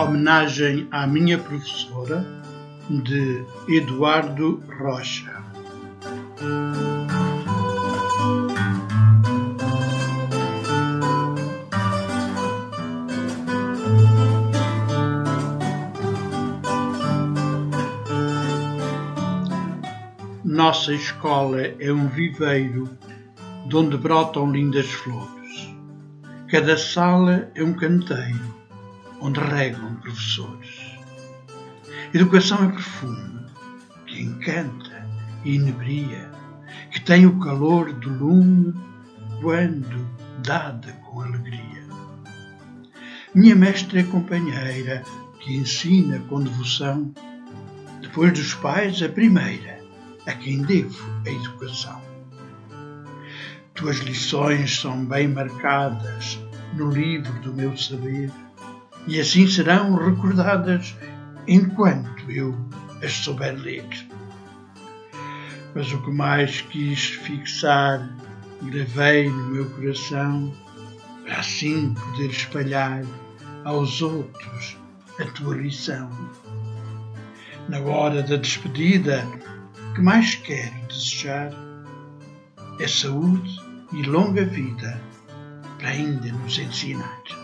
Homenagem à minha professora, de Eduardo Rocha. Nossa escola é um viveiro de onde brotam lindas flores. Cada sala é um canteiro onde regam professores. Educação é perfume que encanta e inebria, que tem o calor do lume quando dada com alegria. Minha mestra é companheira que ensina com devoção, depois dos pais a primeira, a quem devo a educação. Tuas lições são bem marcadas no livro do meu saber e assim serão recordadas enquanto eu as souber ler. Mas o que mais quis fixar, gravei no meu coração, para assim poder espalhar aos outros a tua lição. Na hora da despedida, o que mais quero desejar é saúde e longa vida para ainda nos ensinar.